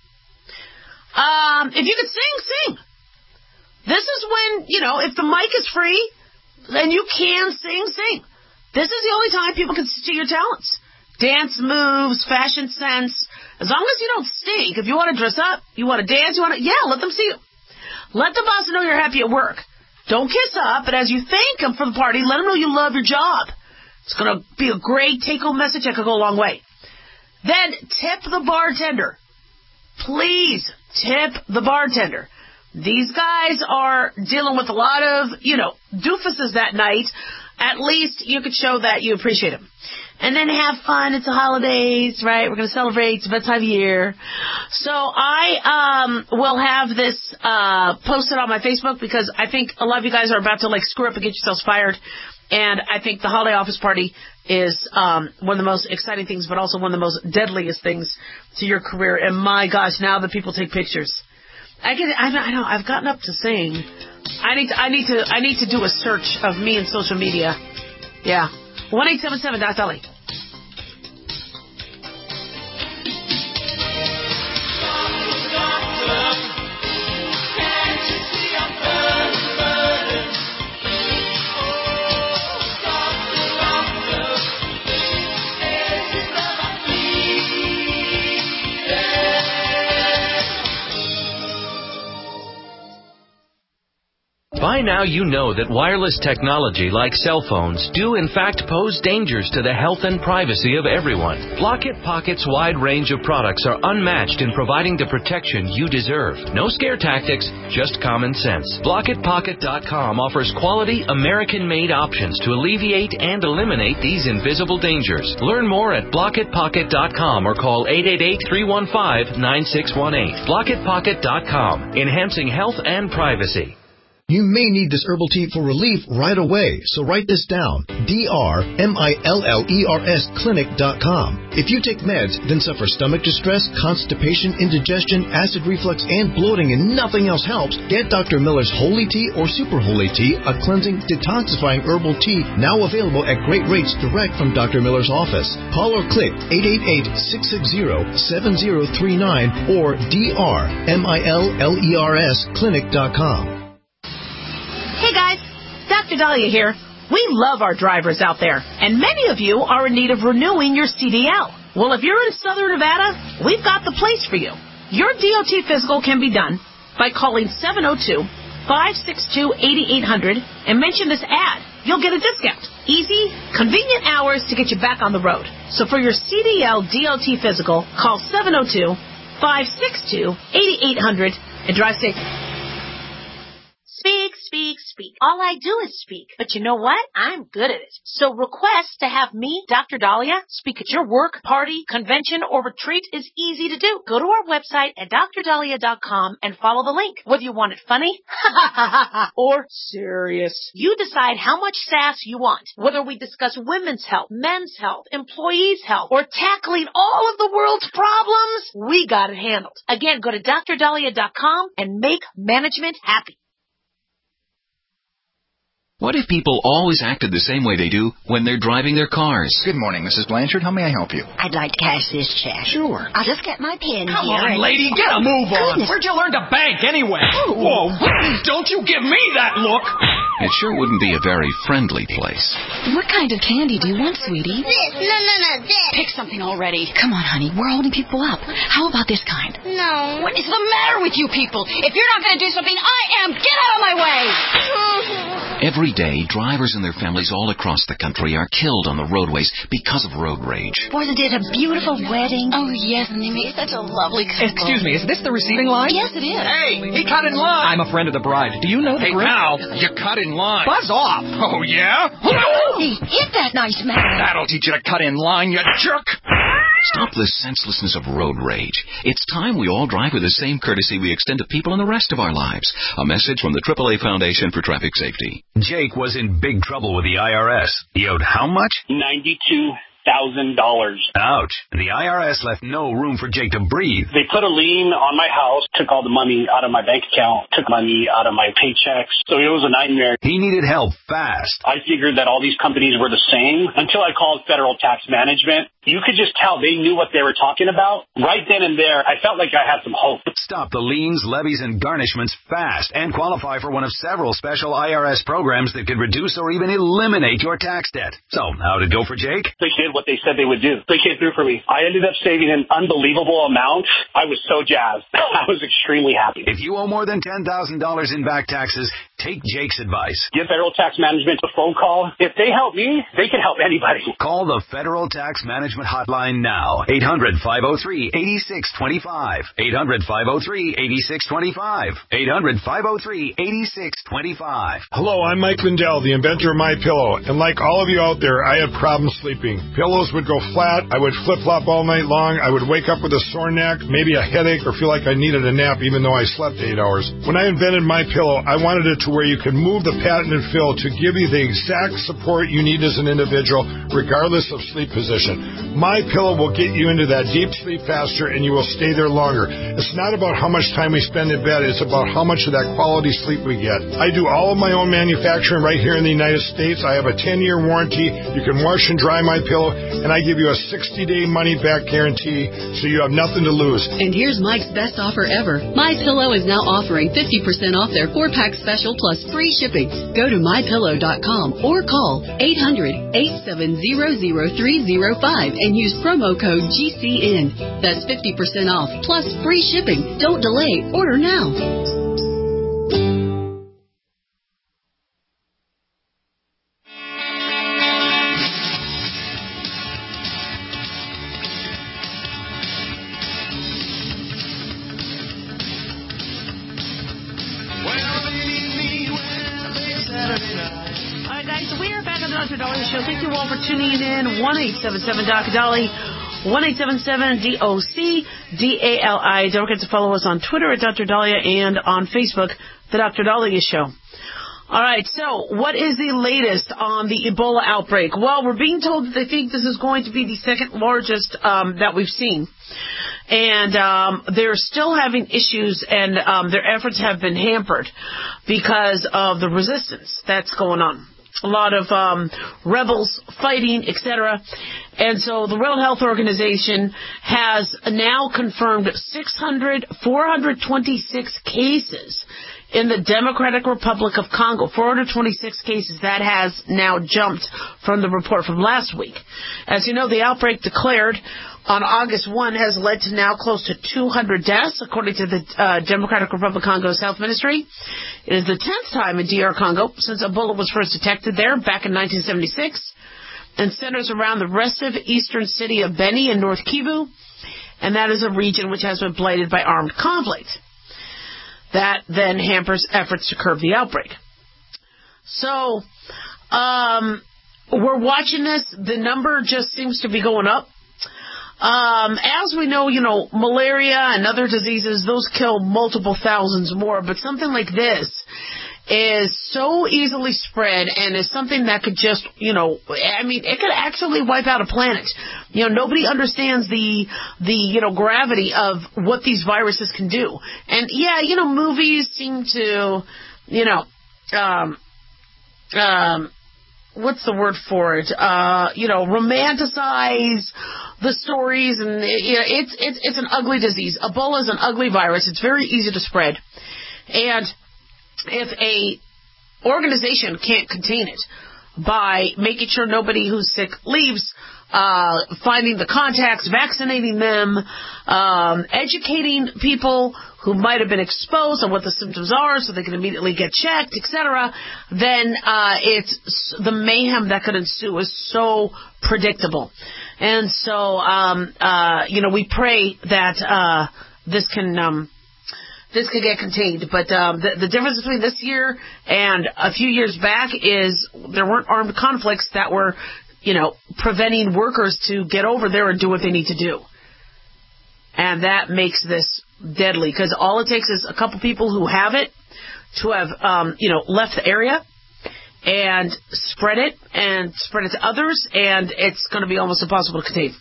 Um, if you could sing, sing. This is when, you know, if the mic is free, then you can sing, sing. This is the only time people can see your talents. Dance moves, fashion sense. As long as you don't stink, if you want to dress up, you want to dance, you want to, yeah, let them see you. Let the boss know you're happy at work. Don't kiss up, but as you thank them for the party, let them know you love your job. It's going to be a great take-home message that could go a long way. Then tip the bartender. Please tip the bartender. These guys are dealing with a lot of, you know, doofuses that night. At least you could show that you appreciate them. And then have fun. It's the holidays, right? We're going to celebrate. It's the best time of year. So I um, will have this uh, posted on my Facebook because I think a lot of you guys are about to, like, screw up and get yourselves fired. And I think the holiday office party is um, one of the most exciting things, but also one of the most deadliest things to your career. And my gosh, now that people take pictures. I can. I, I know. I've gotten up to saying, I need. To, I need to. I need to do a search of me in social media. Yeah. One eight seven seven Doc Dolly. By now you know that wireless technology like cell phones do in fact pose dangers to the health and privacy of everyone. Block-It Pocket's wide range of products are unmatched in providing the protection you deserve. No scare tactics, just common sense. Block It Pocket dot com offers quality American-made options to alleviate and eliminate these invisible dangers. Learn more at Block It Pocket dot com or call eight eight eight, three one five, nine six one eight. Block It Pocket dot com, enhancing health and privacy. You may need this herbal tea for relief right away, so write this down. D R M I L L E R S clinic dot com. If you take meds, then suffer stomach distress, constipation, indigestion, acid reflux, and bloating, and nothing else helps, get Doctor Miller's Holy Tea or Super Holy Tea, a cleansing, detoxifying herbal tea, now available at great rates direct from Doctor Miller's office. Call or click eight eight eight, six six zero, seven zero three nine or D R M I L L E R S clinic dot com. Hey guys, Doctor Dahlia here. We love our drivers out there, and many of you are in need of renewing your C D L. Well, if you're in Southern Nevada, we've got the place for you. Your D O T physical can be done by calling seven oh two, five six two, eight eight hundred and mention this ad. You'll get a discount. Easy, convenient hours to get you back on the road. So for your C D L D O T physical, call seven oh two, five six two, eight eight hundred and drive safe. Speak, speak, speak. All I do is speak. But you know what? I'm good at it. So request to have me, Doctor Dahlia, speak at your work, party, convention, or retreat is easy to do. Go to our website at dr dahlia dot com and follow the link. Whether you want it funny or serious, you decide how much sass you want. Whether we discuss women's health, men's health, employees' health, or tackling all of the world's problems, we got it handled. Again, go to dr dahlia dot com and make management happy. What if people always acted the same way they do when they're driving their cars? Good morning, Missus Blanchard. How may I help you? I'd like to cash this check. Sure. I'll just get my pen Come here. on, and... lady, get a move on. Goodness. Where'd you learn to bank anyway? Whoa, don't you give me that look. It sure wouldn't be a very friendly place. What kind of candy do you want, sweetie? This. No, no, no, this. Pick something already. Come on, honey. We're holding people up. How about this kind? No. What is the matter with you people? If you're not going to do something, I am. Get out of my way. Every day, drivers and their families all across the country are killed on the roadways because of road rage. Wasn't it a beautiful wedding? Oh, yes, and they made such a lovely couple. Excuse me, is this the receiving line? Yes, it is. Hey, he cut in line. I'm a friend of the bride. Do you know the Hey, group? pal, you cut in line. Buzz off. Oh, yeah? Hey, hit that nice man. That'll teach you to cut in line, you jerk. Stop the senselessness of road rage. It's time we all drive with the same courtesy we extend to people in the rest of our lives. A message from the triple A Foundation for Traffic Safety. Jake was in big trouble with the I R S. He owed how much? ninety-two thousand dollars. Ouch. And the I R S left no room for Jake to breathe. They put a lien on my house, took all the money out of my bank account, took money out of my paychecks. So it was a nightmare. He needed help fast. I figured that all these companies were the same until I called Federal Tax Management. You could just tell they knew what they were talking about. Right then and there, I felt like I had some hope. Stop the liens, levies, and garnishments fast and qualify for one of several special I R S programs that could reduce or even eliminate your tax debt. So, how'd it go for Jake? They did what they said they would do. They came through for me. I ended up saving an unbelievable amount. I was so jazzed. I was extremely happy. If you owe more than ten thousand dollars in back taxes, take Jake's advice. Give Federal Tax Management a phone call. If they help me, they can help anybody. Call the Federal Tax Management Hotline now. eight hundred, five oh three, eight six two five. eight hundred, five oh three, eight six two five. eight hundred, five oh three, eight six two five. Hello, I'm Mike Lindell, the inventor of MyPillow. And like all of you out there, I had problems sleeping. Pillows would go flat. I would flip-flop all night long. I would wake up with a sore neck, maybe a headache, or feel like I needed a nap even though I slept eight hours. When I invented MyPillow, I wanted it to where you could move the patented fill to give you the exact support you need as an individual, regardless of sleep position. MyPillow will get you into that deep sleep faster, and you will stay there longer. It's not about how much time we spend in bed. It's about how much of that quality sleep we get. I do all of my own manufacturing right here in the United States. I have a ten-year warranty. You can wash and dry MyPillow, and I give you a sixty-day money-back guarantee, so you have nothing to lose. And here's Mike's best offer ever. MyPillow is now offering fifty percent off their four-pack special plus free shipping. Go to my pillow dot com or call eight hundred, eight seven zero, zero three zero five and use promo code G C N. That's fifty percent off plus free shipping. Don't delay. Order now. Tuning in, one eight seven seven D O C Dolly, one eight seven seven D O C D A L I. Don't forget to follow us on Twitter at Doctor Dahlia and on Facebook, the Doctor Dahlia Show. All right, so what is the latest on the Ebola outbreak? Well, we're being told that they think this is going to be the second largest um, that we've seen. And um, they're still having issues, and um, their efforts have been hampered because of the resistance that's going on. A lot of um, rebels fighting, et cetera. And so the World Health Organization has now confirmed six hundred, four hundred twenty-six cases in the Democratic Republic of Congo. four hundred twenty-six cases. That has now jumped from the report from last week. As you know, the outbreak declared on August first has led to now close to two hundred deaths, according to the uh, Democratic Republic of Congo's health ministry. It is the tenth time in D R Congo since Ebola was first detected there back in nineteen seventy-six, and centers around the restive eastern city of Beni in North Kivu, and that is a region which has been blighted by armed conflict. That then hampers efforts to curb the outbreak. So, um, we're watching this. The number just seems to be going up. Um, as we know, you know, malaria and other diseases, those kill multiple thousands more. But something like this is so easily spread and is something that could just, you know, I mean, it could actually wipe out a planet. You know, nobody understands the, the, you know, gravity of what these viruses can do. And yeah, you know, movies seem to, you know, um, um, what's the word for it? Uh, you know, romanticize the stories, and it, you know, it's, it's, it's an ugly disease. Ebola is an ugly virus. It's very easy to spread. And if a organization can't contain it by making sure nobody who's sick leaves, uh, finding the contacts, vaccinating them, um, educating people who might have been exposed on what the symptoms are so they can immediately get checked, et cetera, then uh, it's the mayhem that could ensue is so predictable. And so, um, uh, you know, we pray that uh, this can... Um, This could get contained, but um, the, the difference between this year and a few years back is there weren't armed conflicts that were, you know, preventing workers to get over there and do what they need to do. And that makes this deadly, because all it takes is a couple people who have it to have, um, you know, left the area and spread it and spread it to others, and it's going to be almost impossible to contain.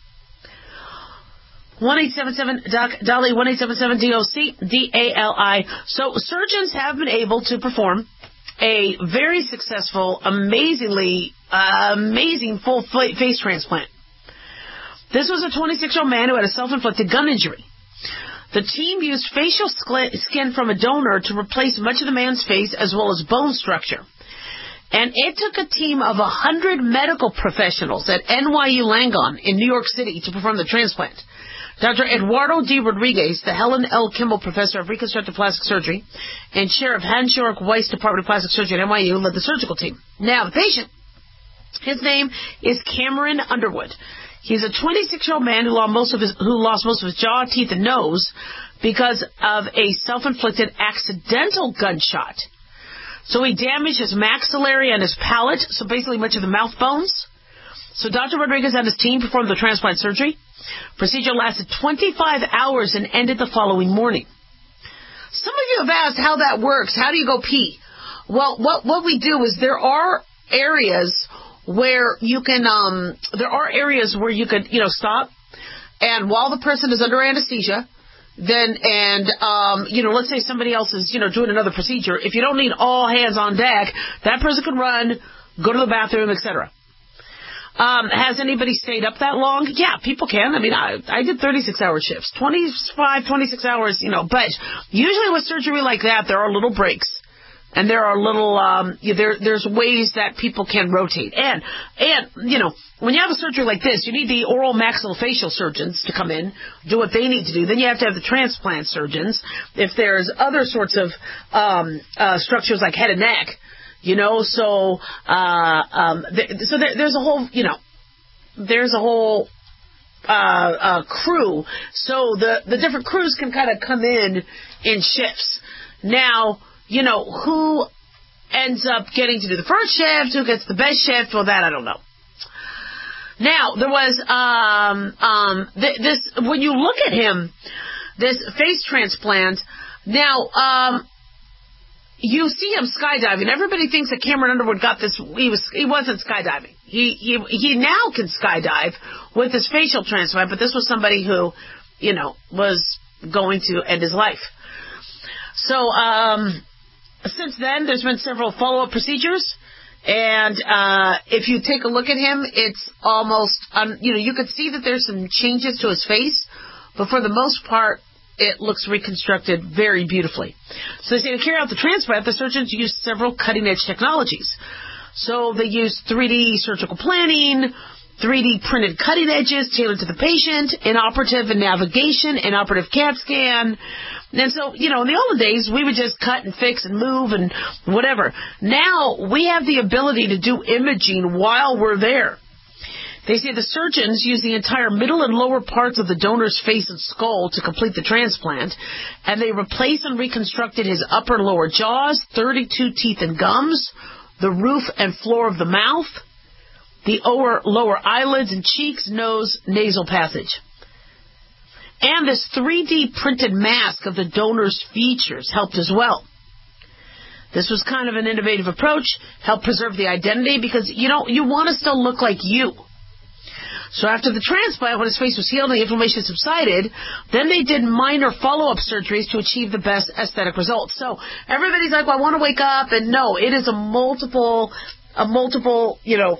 one eight seven seven Doc Dolly, one eight seven seven D O C D A L I. So surgeons have been able to perform a very successful, amazingly, uh, amazing full face transplant. This was a twenty-six-year-old man who had a self-inflicted gun injury. The team used facial skin from a donor to replace much of the man's face as well as bone structure. And it took a team of one hundred medical professionals at N Y U Langone in New York City to perform the transplant. Doctor Eduardo D. Rodriguez, the Helen L. Kimball Professor of Reconstructive Plastic Surgery and Chair of Hans-Jörg Weiss Department of Plastic Surgery at N Y U, led the surgical team. Now, the patient, his name is Cameron Underwood. He's a twenty-six-year-old man who lost most of his, who lost most of his jaw, teeth, and nose because of a self-inflicted accidental gunshot. So he damaged his maxillary and his palate, so basically much of the mouth bones. So Doctor Rodriguez and his team performed the transplant surgery. Procedure lasted twenty-five hours and ended the following morning. Some of you have asked how that works. How do you go pee? Well, what what we do is there are areas where you can um there are areas where you could, you know, stop, and while the person is under anesthesia, then and um you know, let's say somebody else is, you know, doing another procedure. If you don't need all hands on deck, that person can run, go to the bathroom, et cetera. Um, has anybody stayed up that long? Yeah, people can. I mean, I, I did thirty-six hour shifts, twenty-five, twenty-six hours, you know, but usually with surgery like that, there are little breaks. And there are little, um, there, there's ways that people can rotate. And, and, you know, when you have a surgery like this, you need the oral maxillofacial surgeons to come in, do what they need to do. Then you have to have the transplant surgeons. If there's other sorts of, um, uh, structures like head and neck, you know, so, uh, um, th- so there, there's a whole, you know, there's a whole, uh, uh, crew. So the, the different crews can kind of come in in shifts. Now, you know, who ends up getting to do the first shift, who gets the best shift, well, that I don't know. Now, there was, um, um, th- this, when you look at him, this face transplant, now, um, you see him skydiving. Everybody thinks that Cameron Underwood got this. He was he wasn't skydiving. He he he now can skydive with his facial transplant, but this was somebody who, you know, was going to end his life. So um, since then, there's been several follow-up procedures. And uh, if you take a look at him, it's almost, um, you know, you could see that there's some changes to his face, but for the most part, it looks reconstructed very beautifully. So they say to carry out the transplant, the surgeons used several cutting-edge technologies. So they used three D surgical planning, three D printed cutting edges tailored to the patient, inoperative and navigation, inoperative CAT scan. And so, you know, in the olden days, we would just cut and fix and move and whatever. Now, we have the ability to do imaging while we're there. They say the surgeons use the entire middle and lower parts of the donor's face and skull to complete the transplant, and they replaced and reconstructed his upper and lower jaws, thirty-two teeth and gums, the roof and floor of the mouth, the lower, lower eyelids and cheeks, nose, nasal passage. And this three D printed mask of the donor's features helped as well. This was kind of an innovative approach, helped preserve the identity, because you know you want to still look like you. So after the transplant, when his face was healed and the inflammation subsided, then they did minor follow-up surgeries to achieve the best aesthetic results. So everybody's like, well, I want to wake up, and no, it is a multiple, a multiple, you know,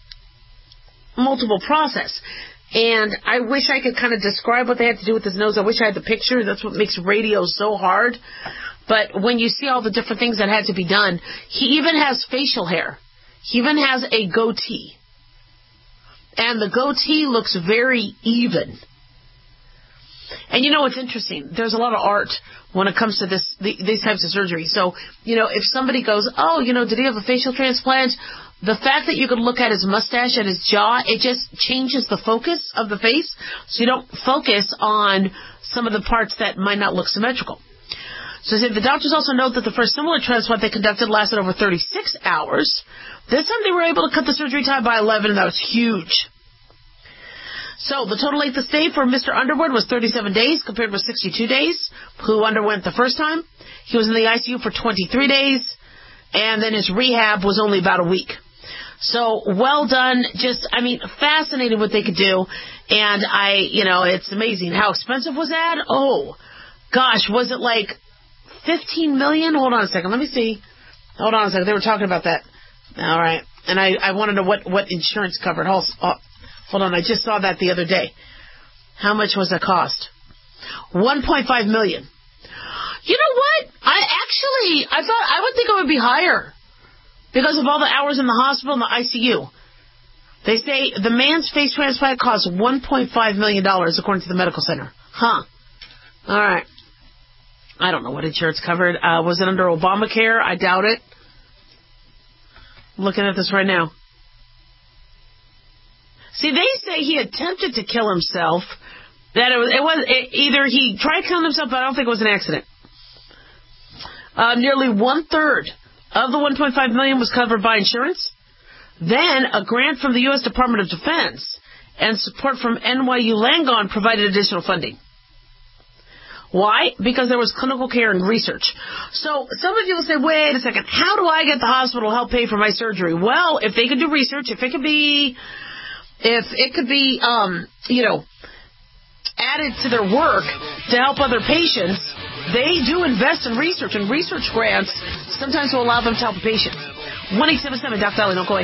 multiple process. And I wish I could kind of describe what they had to do with his nose. I wish I had the picture. That's what makes radio so hard. But when you see all the different things that had to be done, he even has facial hair. He even has a goatee. And the goatee looks very even. And you know what's interesting? There's a lot of art when it comes to this these types of surgery. So, you know, if somebody goes, oh, you know, did he have a facial transplant? The fact that you could look at his mustache and his jaw, it just changes the focus of the face. So you don't focus on some of the parts that might not look symmetrical. So the doctors also note that the first similar transplant they conducted lasted over thirty-six hours. This time they were able to cut the surgery time by eleven, and that was huge. So the total length of stay for Mister Underwood was thirty-seven days compared with sixty-two days, who underwent the first time. He was in the I C U for twenty-three days, and then his rehab was only about a week. So well done. Just, I mean, fascinating what they could do. And I, you know, it's amazing. How expensive was that? Oh, gosh, was it like fifteen million dollars? Hold on a second. Let me see. Hold on a second. They were talking about that. All right. And I, I want to know what, what insurance covered. Hold, oh, hold on. I just saw that the other day. How much was it cost? one point five million dollars. You know what? I actually, I thought, I would think it would be higher because of all the hours in the hospital and the I C U. They say the man's face transplant cost one point five million dollars according to the medical center. Huh. All right. I don't know what insurance covered. Uh, was it under Obamacare? I doubt it. I'm looking at this right now. See, they say he attempted to kill himself. That it was, it was it, either he tried killing himself, but I don't think it was an accident. Uh, nearly one third of the one point five million dollars was covered by insurance. Then a grant from the U S Department of Defense and support from N Y U Langone provided additional funding. Why? Because there was clinical care and research. So some of you will say, wait a second, how do I get the hospital to help pay for my surgery? Well, if they could do research, if it could be, if it could be, um, you know, added to their work to help other patients, they do invest in research, and research grants sometimes will allow them to help a patient. one eight seven seven, Doctor Dolly, don't go away.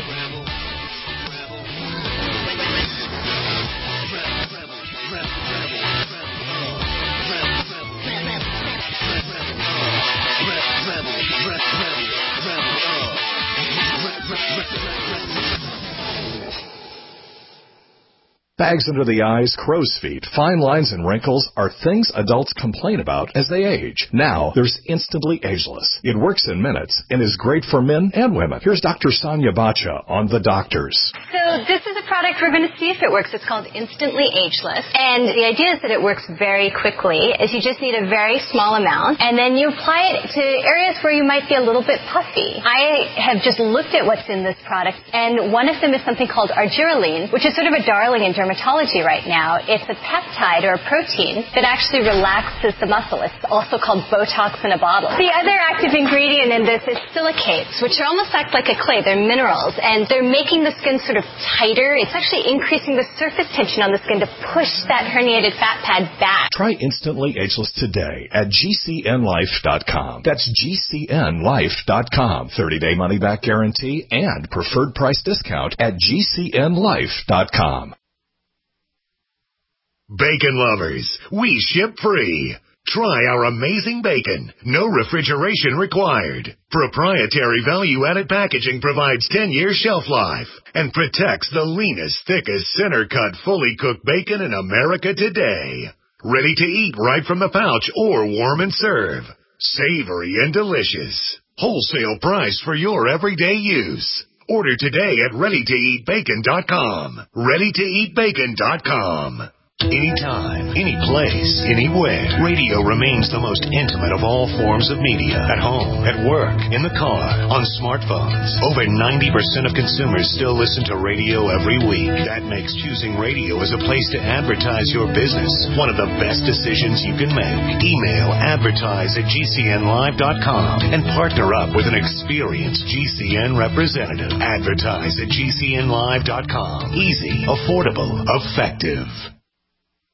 Bags under the eyes, crow's feet, fine lines, and wrinkles are things adults complain about as they age. Now, there's Instantly Ageless. It works in minutes and is great for men and women. Here's Doctor Sonia Bacha on The Doctors. So this is a product we're going to see if it works. It's called Instantly Ageless. And the idea is that it works very quickly. Is you just need a very small amount, and then you apply it to areas where you might be a little bit puffy. I have just looked at what's in this product, and one of them is something called argireline, which is sort of a darling in dermatology. dermatology right now. It's a peptide or a protein that actually relaxes the muscle. It's also called Botox in a bottle. The other active ingredient in this is silicates, which are almost act like a clay. They're minerals, and they're making the skin sort of tighter. It's actually increasing the surface tension on the skin to push that herniated fat pad back. Try Instantly Ageless today at G C N life dot com. That's G C N life dot com. thirty-day money-back guarantee and preferred price discount at G C N life dot com. Bacon lovers, we ship free. Try our amazing bacon. No refrigeration required. Proprietary value-added packaging provides ten-year shelf life and protects the leanest, thickest, center-cut, fully cooked bacon in America today. Ready to eat right from the pouch or warm and serve. Savory and delicious. Wholesale price for your everyday use. Order today at ready to eat bacon dot com. ready to eat bacon dot com. Anytime, any place, anywhere, radio remains the most intimate of all forms of media. At home, at work, in the car, on smartphones. Over ninety percent of consumers still listen to radio every week. That makes choosing radio as a place to advertise your business one of the best decisions you can make. Email advertise at G C N live dot com and partner up with an experienced G C N representative. Advertise at G C N live dot com. Easy, affordable, effective.